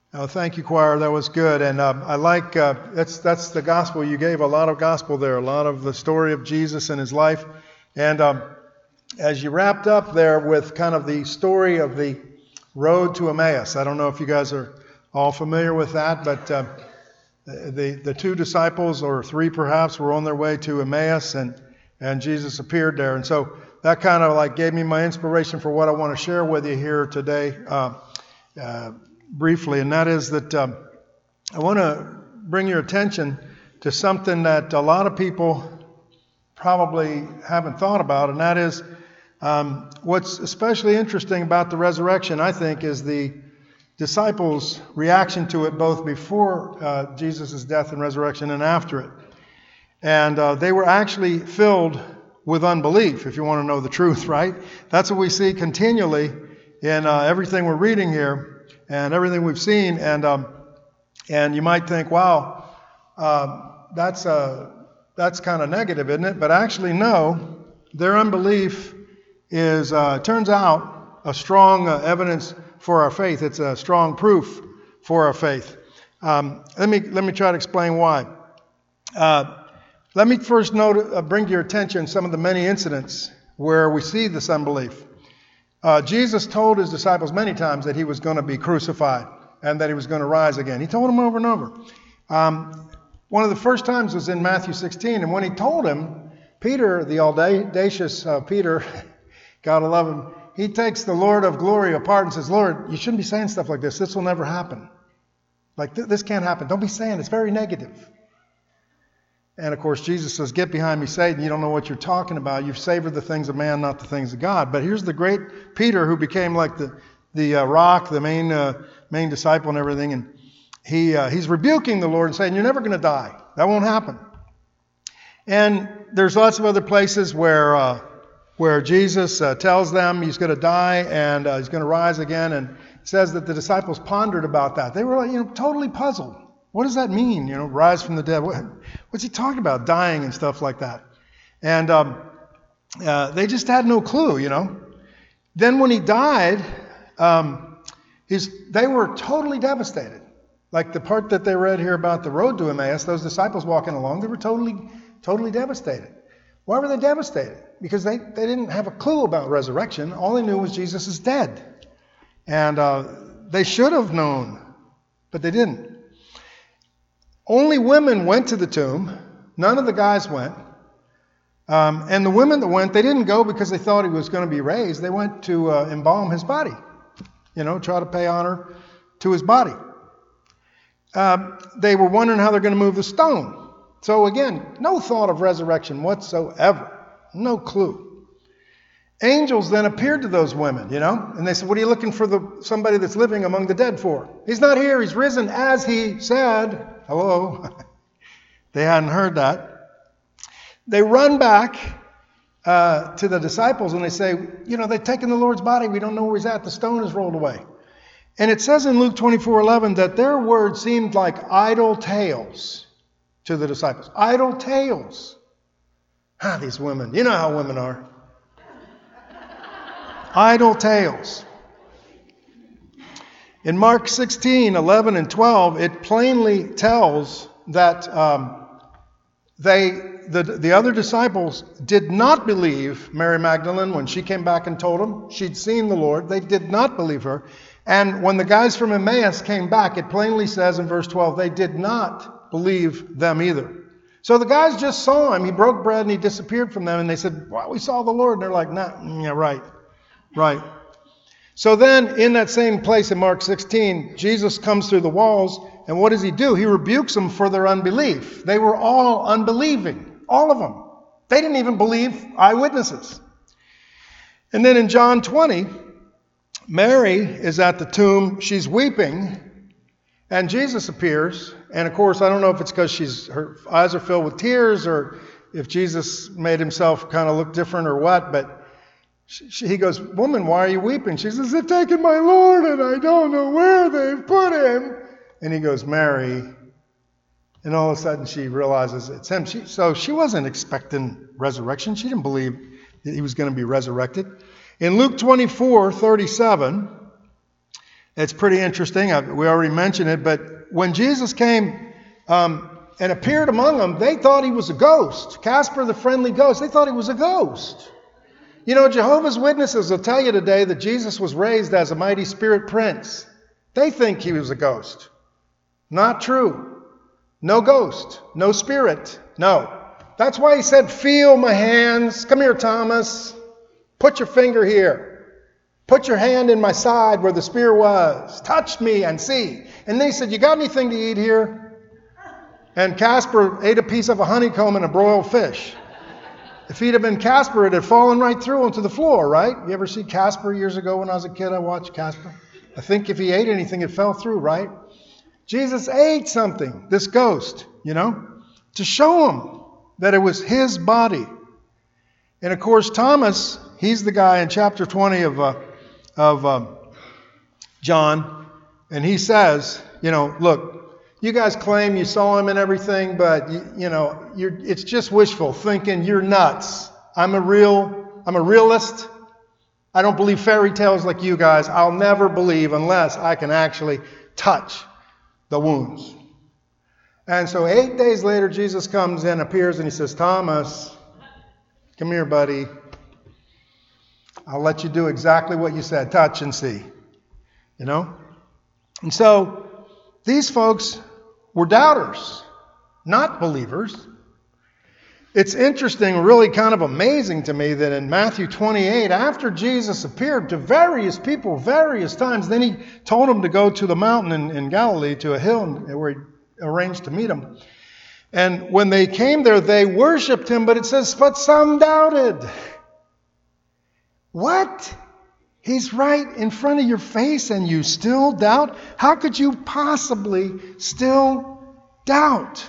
Oh, thank you, choir. That was good. And I like, that's the gospel you gave, a lot of gospel there, a lot of the story of Jesus and his life. And as you wrapped up there with kind of the story of the road to Emmaus, I don't know if you guys are all familiar with that, but the two disciples, or three perhaps, were on their way to Emmaus, and Jesus appeared there. And so that kind of like gave me my inspiration for what I want to share with you here today. Briefly, and that is that I want to bring your attention to something that a lot of people probably haven't thought about, and that is what's especially interesting about the resurrection, I think, is the disciples' reaction to it both before Jesus' death and resurrection and after it. And they were actually filled with unbelief, if you want to know the truth, right? That's what we see continually in everything we're reading here and everything we've seen. And you might think, wow, that's kind of negative, isn't it? But actually, no. Their unbelief is, turns out, a strong evidence for our faith. It's a strong proof for our faith. Let me try to explain why. Let me first bring to your attention some of the many incidents where we see this unbelief. Jesus told his disciples many times that he was going to be crucified and that he was going to rise again. He told them over and over. One of the first times was in Matthew 16, and when he told him, Peter, the audacious Peter, God love him, he takes the Lord of glory apart and says, Lord, you shouldn't be saying stuff like this. This will never happen. Like, this can't happen. Don't be saying it. It's very negative. And, of course, Jesus says, get behind me, Satan. You don't know what you're talking about. You've savored the things of man, not the things of God. But here's the great Peter, who became like the rock, the main disciple and everything. And he's rebuking the Lord and saying, you're never going to die. That won't happen. And there's lots of other places where Jesus tells them he's going to die and he's going to rise again. And it says that the disciples pondered about that. They were totally puzzled. What does that mean? Rise from the dead. What's he talking about? Dying and stuff like that. And they just had no clue, Then when he died, they were totally devastated. Like the part that they read here about the road to Emmaus, those disciples walking along, they were totally devastated. Why were they devastated? Because they didn't have a clue about resurrection. All they knew was Jesus is dead. And they should have known, but they didn't. Only women went to the tomb. None of the guys went. And the women that went, they didn't go because they thought he was going to be raised. They went to embalm his body, try to pay honor to his body. They were wondering how they're going to move the stone. So again, no thought of resurrection whatsoever. No clue. Angels then appeared to those women, and they said, what are you looking for somebody that's living among the dead for? He's not here. He's risen as he said. Hello. They hadn't heard that. They run back to the disciples and they say, they've taken the Lord's body. We don't know where he's at. The stone is rolled away. And it says in Luke 24:11 that their words seemed like idle tales to the disciples. Idle tales. These women. You know how women are. Idle tales. In Mark 16:11 and 12, it plainly tells that the other disciples did not believe Mary Magdalene when she came back and told them she'd seen the Lord. They did not believe her. And when the guys from Emmaus came back, it plainly says in verse 12, they did not believe them either. So the guys just saw him. He broke bread and he disappeared from them. And they said, well, we saw the Lord. And they're like, nah, yeah, right. So then in that same place in Mark 16, Jesus comes through the walls. And what does he do? He rebukes them for their unbelief. They were all unbelieving. All of them. They didn't even believe eyewitnesses. And then in John 20, Mary is at the tomb. She's weeping. And Jesus appears. And of course, I don't know if it's because her eyes are filled with tears or if Jesus made himself kind of look different or what. But he goes, woman, why are you weeping? She says, they've taken my Lord and I don't know where they've put him. And he goes, Mary. And all of a sudden she realizes it's him. So she wasn't expecting resurrection. She didn't believe that he was going to be resurrected. In Luke 24:37, It's pretty interesting. We already mentioned it, but when Jesus came and appeared among them, they thought he was a ghost. Casper the friendly ghost, they thought he was a ghost. You know, Jehovah's Witnesses will tell you today that Jesus was raised as a mighty spirit prince. They think he was a ghost. Not true. No ghost. No spirit. No. That's why he said, feel my hands. Come here, Thomas. Put your finger here. Put your hand in my side where the spear was. Touch me and see. And they said, you got anything to eat here? And Casper ate a piece of a honeycomb and a broiled fish. If he'd have been Casper, it had fallen right through onto the floor, right? You ever see Casper years ago when I was a kid? I watched Casper. I think if he ate anything, it fell through, right? Jesus ate something, this ghost, to show him that it was his body. And of course, Thomas, he's the guy in chapter 20 of John, and he says, look, you guys claim you saw him and everything, but it's just wishful thinking. You're nuts. I'm a realist. I don't believe fairy tales like you guys. I'll never believe unless I can actually touch the wounds. And so 8 days later, Jesus comes in, appears, and he says, Thomas, come here, buddy. I'll let you do exactly what you said. Touch and see. And so these folks were doubters, not believers. It's interesting, really kind of amazing to me that in Matthew 28, after Jesus appeared to various people various times, then he told them to go to the mountain in Galilee, to a hill where he arranged to meet them. And when they came there, they worshiped him, but it says, but some doubted. What? He's right in front of your face and you still doubt? How could you possibly still doubt?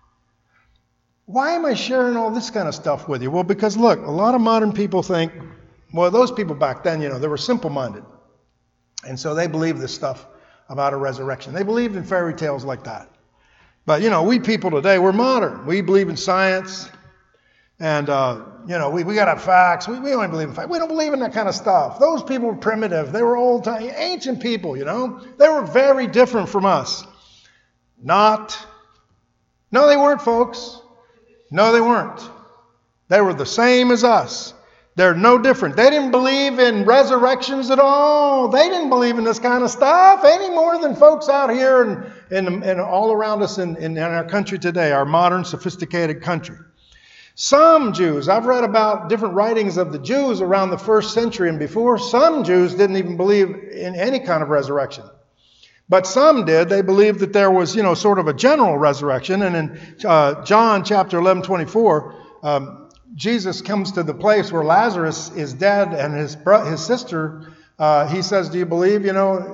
Why am I sharing all this kind of stuff with you? Well, because look, a lot of modern people think, well, those people back then, they were simple-minded. And so they believed this stuff about a resurrection. They believed in fairy tales like that. But, we people today, we're modern. We believe in science. And, we got to have facts. We don't believe in facts. We don't believe in that kind of stuff. Those people were primitive. They were old-time, ancient people, They were very different from us. No, they weren't, folks. No, they weren't. They were the same as us. They're no different. They didn't believe in resurrections at all. They didn't believe in this kind of stuff any more than folks out here and all around us in our country today, our modern, sophisticated country. Some Jews, I've read about different writings of the Jews around the 1st century and before. Some Jews didn't even believe in any kind of resurrection. But some did. They believed that there was, sort of a general resurrection. And in John chapter 11:24, Jesus comes to the place where Lazarus is dead and his sister, he says, do you believe,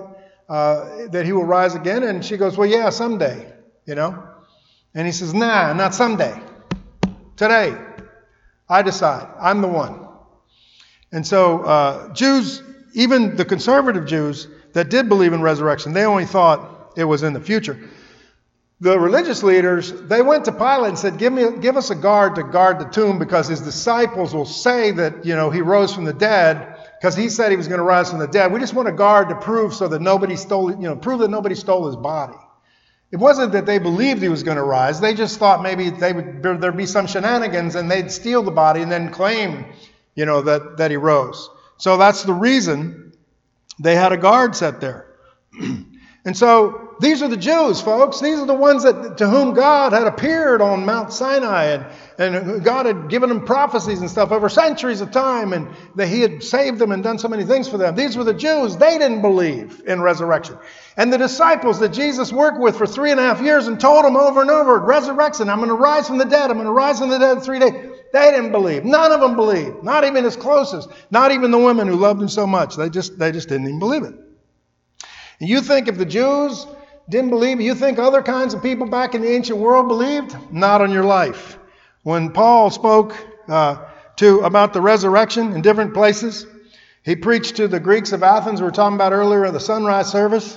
that he will rise again? And she goes, well, yeah, someday, And he says, nah, not someday. Today, I decide. I'm the one. And so Jews, even the conservative Jews that did believe in resurrection, they only thought it was in the future. The religious leaders, they went to Pilate and said, give us a guard to guard the tomb because his disciples will say that, he rose from the dead because he said he was going to rise from the dead. We just want a guard to prove so that nobody stole, prove that nobody stole his body. It wasn't that they believed he was going to rise. They just thought maybe there'd be some shenanigans and they'd steal the body and then claim, that he rose. So that's the reason they had a guard set there. And so these are the Jews, folks. These are the ones to whom God had appeared on Mount Sinai and God had given them prophecies and stuff over centuries of time and that he had saved them and done so many things for them. These were the Jews. They didn't believe in resurrection. And the disciples that Jesus worked with for 3.5 years and told them over and over, resurrection, I'm going to rise from the dead. I'm going to rise from the dead in 3 days. They didn't believe. None of them believed. Not even his closest. Not even the women who loved him so much. They just didn't even believe it. And you think if the Jews didn't believe, you think other kinds of people back in the ancient world believed? Not on your life. When Paul spoke about the resurrection in different places, he preached to the Greeks of Athens we were talking about earlier in the sunrise service.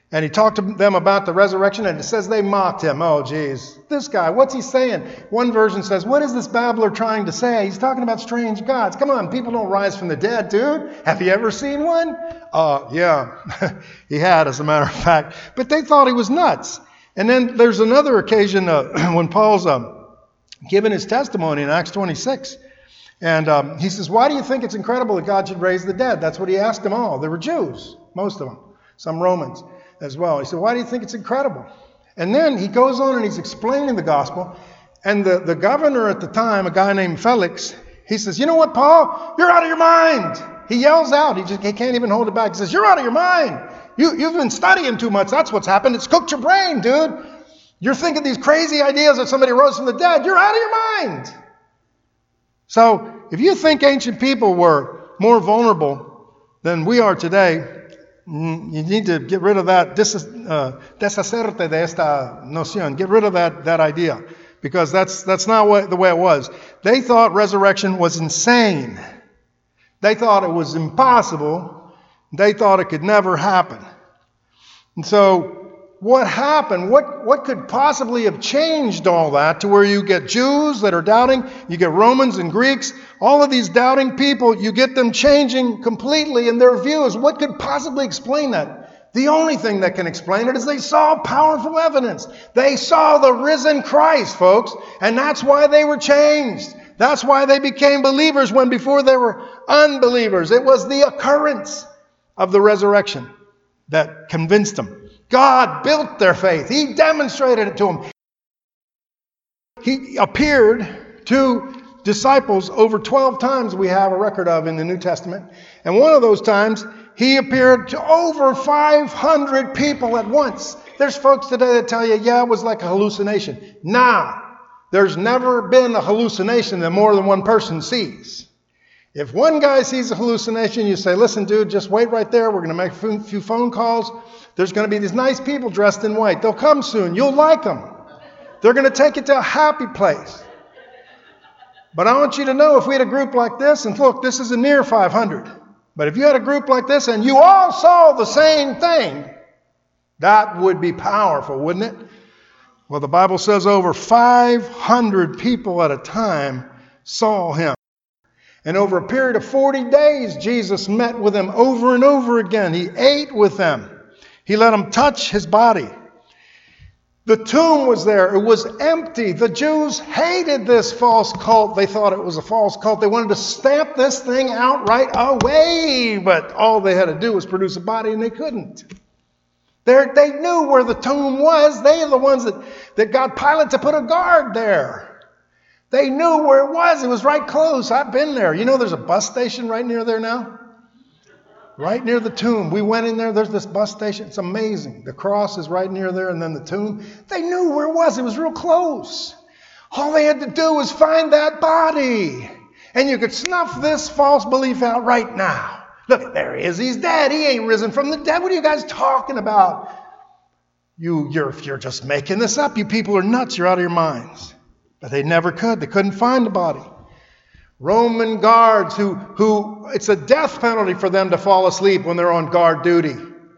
And he talked to them about the resurrection, and it says they mocked him. Oh, geez, this guy, what's he saying? One version says, what is this babbler trying to say? He's talking about strange gods. Come on, people don't rise from the dead, dude. Have you ever seen one? Yeah, he had, as a matter of fact. But they thought he was nuts. And then there's another occasion when Paul's given his testimony in Acts 26. And he says, why do you think it's incredible that God should raise the dead? That's what he asked them all. They were Jews, most of them, some Romans as well. He said, why do you think it's incredible? And then he goes on and he's explaining the gospel. And the governor at the time, a guy named Felix, he says, you know what, Paul? You're out of your mind. He yells out. He can't even hold it back. He says, you're out of your mind. You've been studying too much. That's what's happened. It's cooked your brain, dude. You're thinking these crazy ideas that somebody rose from the dead. You're out of your mind. So if you think ancient people were more vulnerable than we are today, you need to get rid of that, deshacerte de esta noción. Get rid of that idea, because that's not the way it was. They thought resurrection was insane. They thought it was impossible. They thought it could never happen. And so what happened? What could possibly have changed all that to where you get Jews that are doubting, you get Romans and Greeks, all of these doubting people, you get them changing completely in their views. What could possibly explain that? The only thing that can explain it is they saw powerful evidence. They saw the risen Christ, folks, and that's why they were changed. That's why they became believers when before they were unbelievers. It was the occurrence of the resurrection that convinced them. God built their faith. He demonstrated it to them. He appeared to disciples over 12 times we have a record of in the New Testament. And one of those times, he appeared to over 500 people at once. There's folks today that tell you, yeah, it was like a hallucination. Nah, there's never been a hallucination that more than one person sees. If one guy sees a hallucination, you say, listen, dude, just wait right there. We're going to make a few phone calls. There's going to be these nice people dressed in white. They'll come soon. You'll like them. They're going to take you to a happy place. But I want you to know, if we had a group like this, and look, this is a near 500. But if you had a group like this and you all saw the same thing, that would be powerful, wouldn't it? Well, the Bible says over 500 people at a time saw him. And over a period of 40 days, Jesus met with them over and over again. He ate with them. He let them touch his body. The tomb was there. It was empty. The Jews hated this false cult. They thought it was a false cult. They wanted to stamp this thing out right away. But all they had to do was produce a body, and they couldn't. They knew where the tomb was. They are the ones that got Pilate to put a guard there. They knew where it was. It was right close. I've been there. You know there's a bus station right near there now? Right near the tomb. We went in there. There's this bus station. It's amazing. The cross is right near there, and then the tomb. They knew where it was. It was real close. All they had to do was find that body. And you could snuff this false belief out right now. Look, there he is. He's dead. He ain't risen from the dead. What are you guys talking about? You're just making this up. You people are nuts. You're out of your minds. But they never could. They couldn't find the body. Roman guards who it's a death penalty for them to fall asleep when they're on guard duty.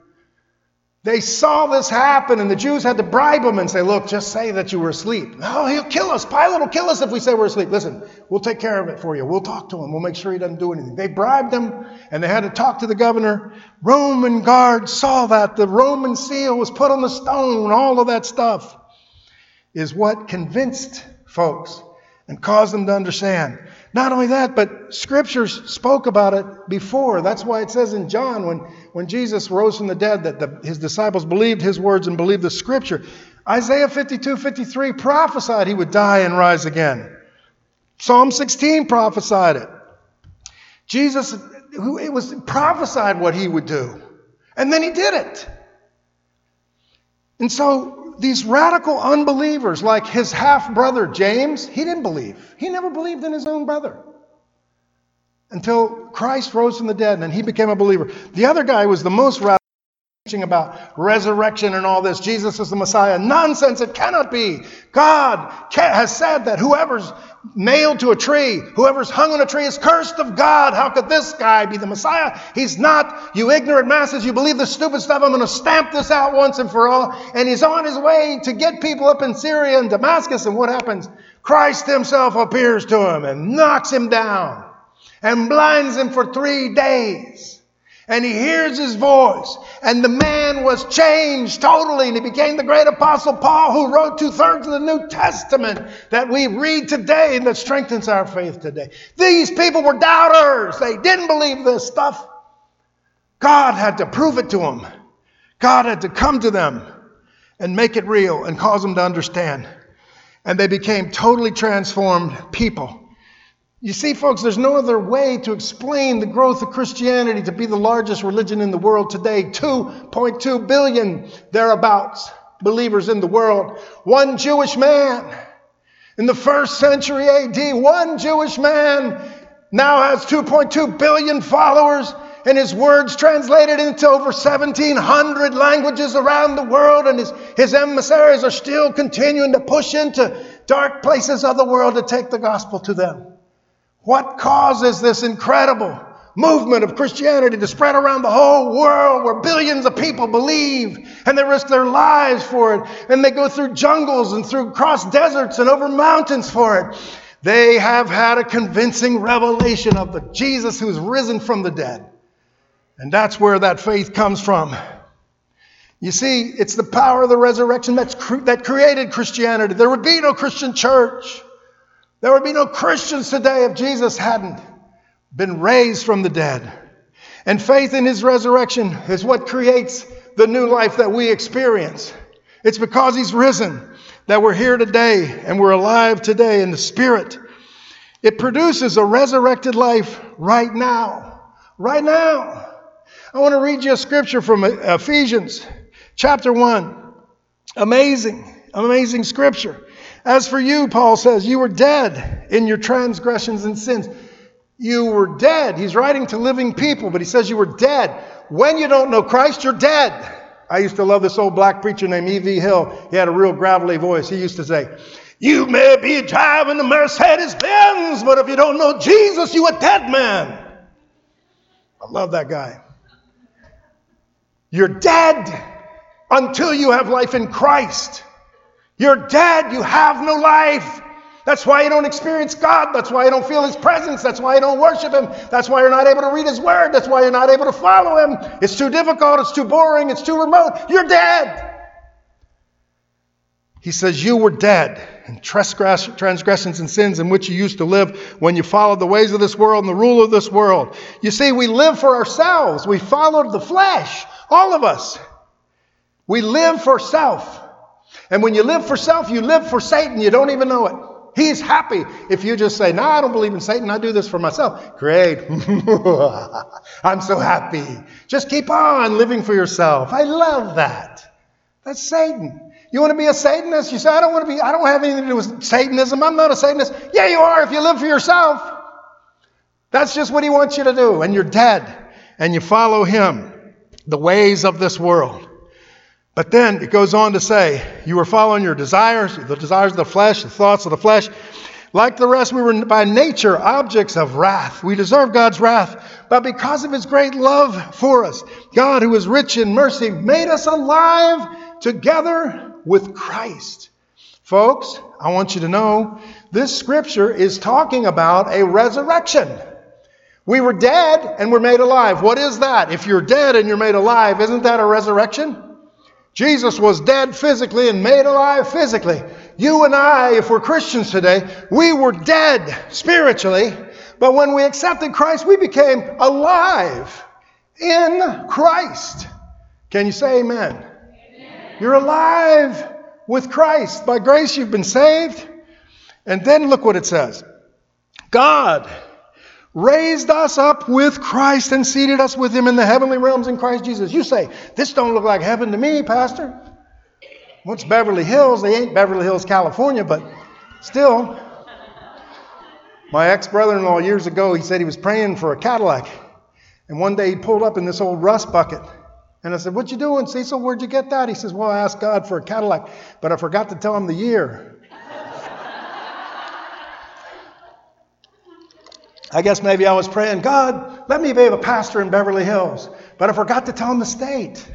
They saw this happen, and the Jews had to bribe them and say, look, just say that you were asleep. Oh, he'll kill us. Pilate will kill us if we say we're asleep. Listen, we'll take care of it for you. We'll talk to him. We'll make sure he doesn't do anything. They bribed him, and they had to talk to the governor. Roman guards saw that. The Roman seal was put on the stone. All of that stuff is what convinced folks and caused them to understand. Not only that, but scriptures spoke about it before. That's why it says in John, when Jesus rose from the dead, that his disciples believed his words and believed the scripture. Isaiah 52:53 prophesied he would die and rise again. Psalm 16 prophesied it. Jesus, it was prophesied what he would do. And then he did it. And so these radical unbelievers, like his half-brother James, he didn't believe. He never believed in his own brother until Christ rose from the dead and he became a believer. The other guy was the most radical. about resurrection and all this. Jesus is the Messiah. Nonsense. It cannot be. God has said that whoever's nailed to a tree, whoever's hung on a tree is cursed of God. How could this guy be the Messiah? He's not. You ignorant masses, you believe this stupid stuff. I'm going to stamp this out once and for all. And he's on his way to get people up in Syria and Damascus. And what happens? Christ himself appears to him and knocks him down and blinds him for 3 days. And he hears his voice. And the man was changed totally. And he became the great apostle Paul, who wrote 2/3 of the New Testament that we read today and that strengthens our faith today. These people were doubters. They didn't believe this stuff. God had to prove it to them. God had to come to them and make it real and cause them to understand. And they became totally transformed people. You see, folks, there's no other way to explain the growth of Christianity to be the largest religion in the world today. 2.2 billion thereabouts believers in the world. One Jewish man in the 1st century AD, one Jewish man now has 2.2 billion followers, and his words translated into over 1,700 languages around the world, and his emissaries are still continuing to push into dark places of the world to take the gospel to them. What causes this incredible movement of Christianity to spread around the whole world, where billions of people believe and they risk their lives for it, and they go through jungles and through cross deserts and over mountains for it? They have had a convincing revelation of the Jesus who's risen from the dead. And that's where that faith comes from. You see, it's the power of the resurrection that created Christianity. There would be no Christian church. There would be no Christians today if Jesus hadn't been raised from the dead. And faith in his resurrection is what creates the new life that we experience. It's because he's risen that we're here today and we're alive today in the Spirit. It produces a resurrected life right now. Right now. I want to read you a scripture from Ephesians chapter 1. Amazing scripture. As for you, Paul says, you were dead in your transgressions and sins. You were dead. He's writing to living people, but he says you were dead. When you don't know Christ, you're dead. I used to love this old black preacher named E.V. Hill. He had a real gravelly voice. He used to say, you may be driving a Mercedes-Benz, but if you don't know Jesus, you a dead man. I love that guy. You're dead until you have life in Christ. You're dead. You have no life. That's why you don't experience God. That's why you don't feel his presence. That's why you don't worship him. That's why you're not able to read his word. That's why you're not able to follow him. It's too difficult. It's too boring. It's too remote. You're dead. He says you were dead in transgressions and sins in which you used to live when you followed the ways of this world and the rule of this world. You see, we live for ourselves. We followed the flesh. All of us. We live for self. And when you live for self, you live for Satan. You don't even know it. He's happy if you just say, no, I don't believe in Satan. I do this for myself. Great. I'm so happy. Just keep on living for yourself. I love that. That's Satan. You want to be a Satanist? You say, I don't have anything to do with Satanism. I'm not a Satanist. Yeah, you are if you live for yourself. That's just what he wants you to do. And you're dead. And you follow him, the ways of this world. But then it goes on to say, you were following your desires, the desires of the flesh, the thoughts of the flesh. Like the rest, we were by nature objects of wrath. We deserve God's wrath. But because of his great love for us, God, who is rich in mercy, made us alive together with Christ. Folks, I want you to know, this scripture is talking about a resurrection. We were dead and we're made alive. What is that? If you're dead and you're made alive, isn't that a resurrection? Jesus was dead physically and made alive physically. You and I, if we're Christians today, we were dead spiritually, but when we accepted Christ, we became alive in Christ. Can you say amen? Amen. You're alive with Christ. By grace you've been saved. And then look what it says. God raised us up with Christ and seated us with him in the heavenly realms in Christ Jesus. You say, this don't look like heaven to me, Pastor. What's Beverly Hills? They ain't Beverly Hills, California, but still. My ex-brother-in-law years ago, he said he was praying for a Cadillac. And one day he pulled up in this old rust bucket. And I said, what you doing, Cecil? Where'd you get that? He says, well, I asked God for a Cadillac, but I forgot to tell him the year. I guess maybe I was praying, God, let me be a pastor in Beverly Hills, but I forgot to tell him the state.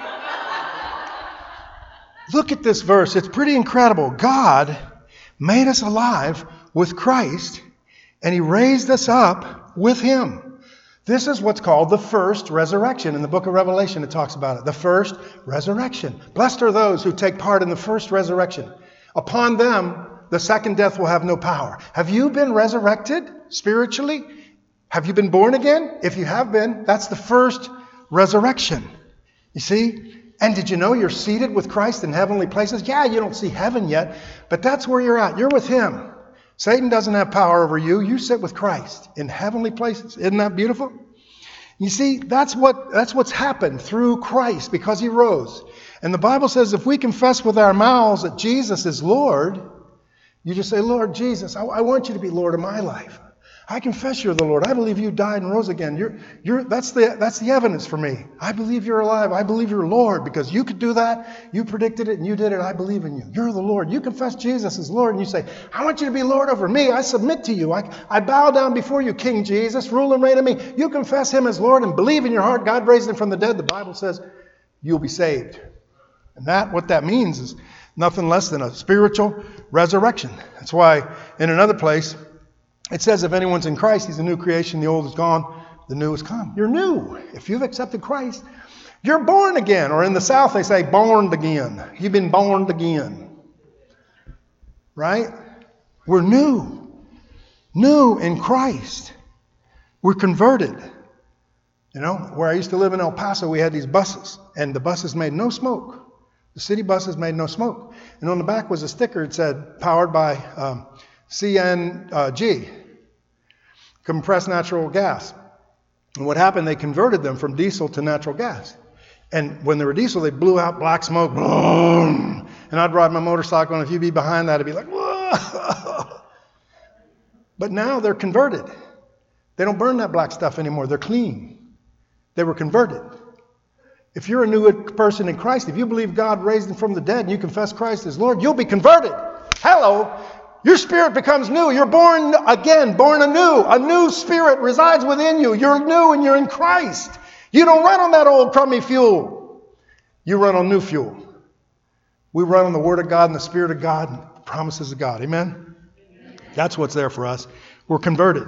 Look at this verse. It's pretty incredible. God made us alive with Christ, and he raised us up with him. This is what's called the first resurrection. In the book of Revelation, it talks about it. The first resurrection. Blessed are those who take part in the first resurrection. Upon them, the second death will have no power. Have you been resurrected spiritually? Have you been born again? If you have been, that's the first resurrection. You see? And did you know you're seated with Christ in heavenly places? Yeah, you don't see heaven yet, but that's where you're at. You're with him. Satan doesn't have power over you. You sit with Christ in heavenly places. Isn't that beautiful? You see, that's what's happened through Christ because he rose. And the Bible says if we confess with our mouths that Jesus is Lord, you just say, Lord Jesus, I want you to be Lord of my life. I confess you're the Lord. I believe you died and rose again. That's the evidence for me. I believe you're alive. I believe you're Lord because you could do that. You predicted it and you did it. I believe in you. You're the Lord. You confess Jesus as Lord and you say, I want you to be Lord over me. I submit to you. I bow down before you, King Jesus. Rule and reign in me. You confess him as Lord and believe in your heart God raised him from the dead. The Bible says you'll be saved. And what that means is nothing less than a spiritual resurrection. That's why in another place, it says if anyone's in Christ, he's a new creation. The old is gone. The new has come. You're new. If you've accepted Christ, you're born again. Or in the South, they say born again. You've been born again. Right? We're new. New in Christ. We're converted. You know, where I used to live in El Paso, we had these buses. And the buses made no smoke. The city buses made no smoke. And on the back was a sticker that said, powered by CNG, compressed natural gas. And what happened, they converted them from diesel to natural gas. And when they were diesel, they blew out black smoke. Boom. And I'd ride my motorcycle, and if you'd be behind that, it'd be like, whoa. But now they're converted. They don't burn that black stuff anymore. They're clean. They were converted. If you're a new person in Christ, if you believe God raised him from the dead and you confess Christ as Lord, you'll be converted. Hello. Your spirit becomes new. You're born again, born anew. A new spirit resides within you. You're new and you're in Christ. You don't run on that old crummy fuel. You run on new fuel. We run on the Word of God and the Spirit of God and the promises of God. Amen? That's what's there for us. We're converted.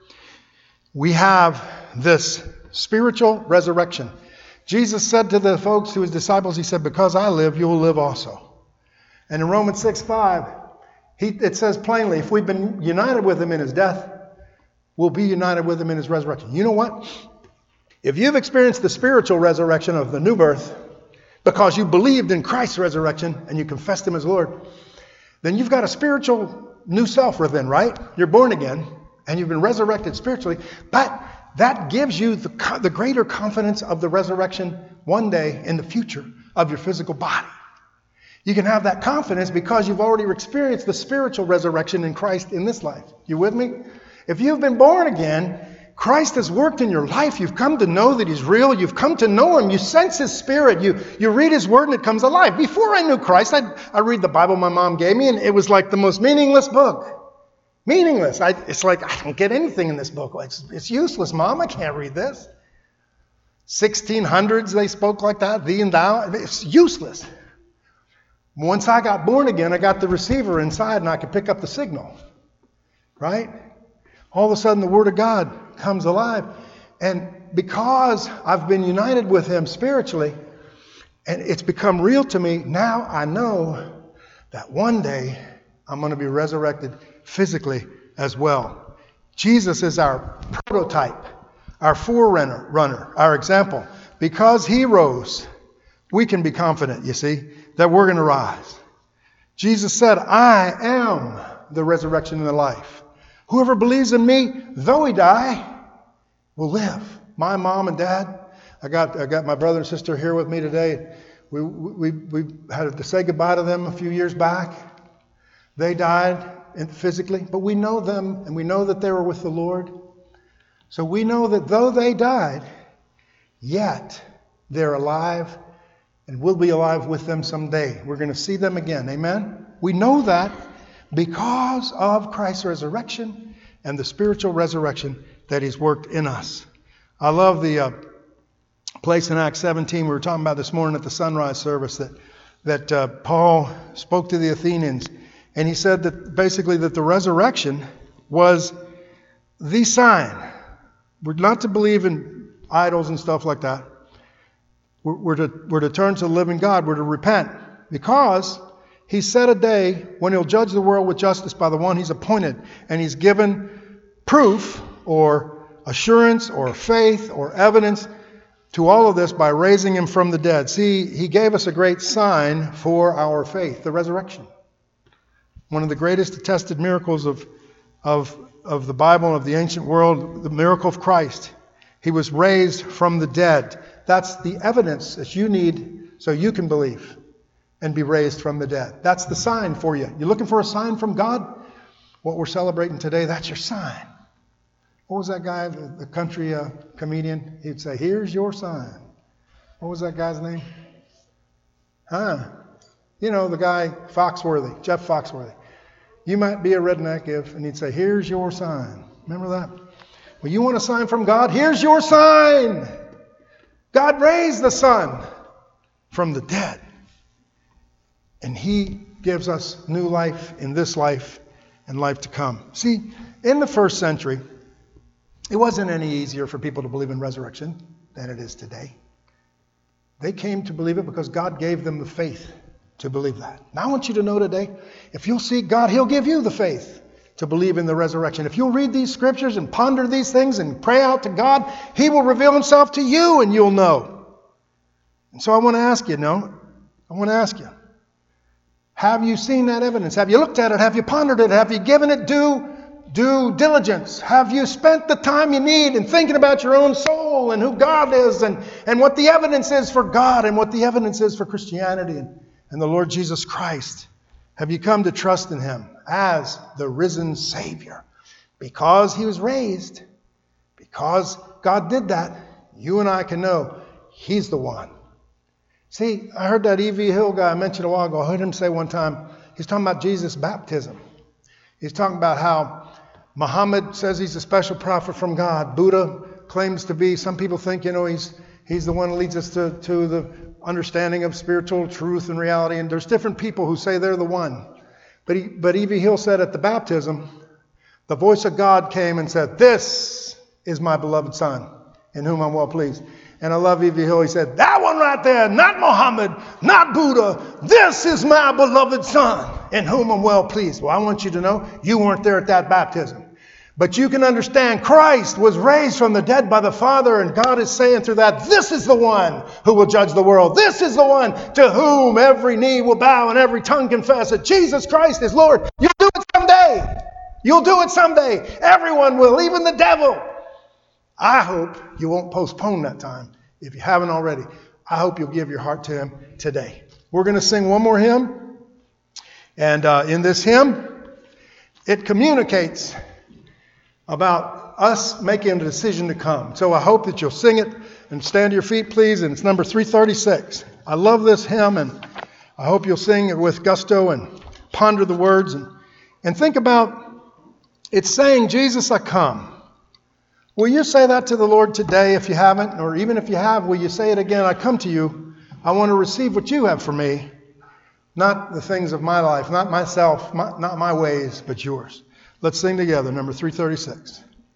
We have this spiritual resurrection. Jesus said to the folks, to his disciples, he said, because I live, you will live also. And in Romans 6:5, it says plainly, if we've been united with him in his death, we'll be united with him in his resurrection. You know what? If you've experienced the spiritual resurrection of the new birth, because you believed in Christ's resurrection and you confessed him as Lord, then you've got a spiritual new self within, right? You're born again and you've been resurrected spiritually, but that gives you the greater confidence of the resurrection one day in the future of your physical body. You can have that confidence because you've already experienced the spiritual resurrection in Christ in this life. You with me? If you've been born again, Christ has worked in your life. You've come to know that he's real. You've come to know him. You sense his spirit. You read his word and it comes alive. Before I knew Christ, I read the Bible my mom gave me and it was like the most meaningless book. Meaningless. It's like, I don't get anything in this book. It's useless, Mom. I can't read this. 1600s, they spoke like that. Thee and thou. It's useless. Once I got born again, I got the receiver inside and I could pick up the signal. Right? All of a sudden, the Word of God comes alive. And because I've been united with him spiritually, and it's become real to me, now I know that one day I'm going to be resurrected physically as well. Jesus is our prototype, our forerunner, our example. Because he rose, we can be confident, you see, that we're going to rise. Jesus said, I am the resurrection and the life. Whoever believes in me, though he die, will live. My mom and dad, I got my brother and sister here with me today. We had to say goodbye to them a few years back. They died physically, but we know them and we know that they were with the Lord. So we know that though they died, yet They're alive, and we'll be alive with them someday. We're going to see them again. Amen? We know that because of Christ's resurrection and the spiritual resurrection that He's worked in us. I love the place in Acts 17 we were talking about this morning at the sunrise service that Paul spoke to the Athenians, and he said that basically that the resurrection was the sign. We're not to believe in idols and stuff like that. We're to turn to the living God. We're to repent because He set a day when He'll judge the world with justice by the one He's appointed, and He's given proof or assurance or faith or evidence to all of this by raising Him from the dead. See, He gave us a great sign for our faith, the resurrection. One of the greatest attested miracles of the Bible and of the ancient world, the miracle of Christ. He was raised from the dead. That's the evidence that you need so you can believe and be raised from the dead. That's the sign for you. You're looking for a sign from God? What we're celebrating today, that's your sign. What was that guy, the country comedian? He'd say, here's your sign. What was that guy's name? You know, the guy, Foxworthy, Jeff Foxworthy. You might be a redneck if, and he'd say, here's your sign. Remember that? Well, you want a sign from God? Here's your sign. God raised the Son from the dead. And He gives us new life in this life and life to come. See, in the first century, it wasn't any easier for people to believe in resurrection than it is today. They came to believe it because God gave them the faith to believe that. Now I want you to know today, if you'll seek God, He'll give you the faith to believe in the resurrection. If you'll read these scriptures and ponder these things and pray out to God, He will reveal Himself to you and you'll know. And so I want to ask you, have you seen that evidence? Have you looked at it? Have you pondered it? Have you given it due diligence? Have you spent the time you need in thinking about your own soul and who God is and what the evidence is for God and what the evidence is for Christianity and the Lord Jesus Christ? Have you come to trust in Him as the risen Savior? Because He was raised, because God did that, you and I can know He's the one. See, I heard that E.V. Hill guy I mentioned a while ago. I heard him say one time, he's talking about Jesus' baptism. He's talking about how Muhammad says he's a special prophet from God. Buddha claims to be. Some people think, he's the one who leads us to the understanding of spiritual truth and reality. And there's different people who say they're the one. But E.V. Hill said at the baptism, the voice of God came and said, "This is my beloved Son, in whom I'm well pleased." And I love E.V. Hill. He said, that one right there, not Muhammad, not Buddha. This is my beloved Son, in whom I'm well pleased. Well, I want you to know you weren't there at that baptism. But you can understand Christ was raised from the dead by the Father, and God is saying through that, this is the one who will judge the world. This is the one to whom every knee will bow and every tongue confess that Jesus Christ is Lord. You'll do it someday. You'll do it someday. Everyone will, even the devil. I hope you won't postpone that time. If you haven't already, I hope you'll give your heart to Him today. We're going to sing one more hymn. And in this hymn, it communicates about us making a decision to come. So I hope that you'll sing it and stand to your feet, please. And it's number 336. I love this hymn, and I hope you'll sing it with gusto and ponder the words and think about it's saying, Jesus, I come. Will you say that to the Lord today if you haven't? Or even if you have, will you say it again? I come to you. I want to receive what you have for me. Not the things of my life, not myself, not my ways, but yours. Let's sing together, number 336.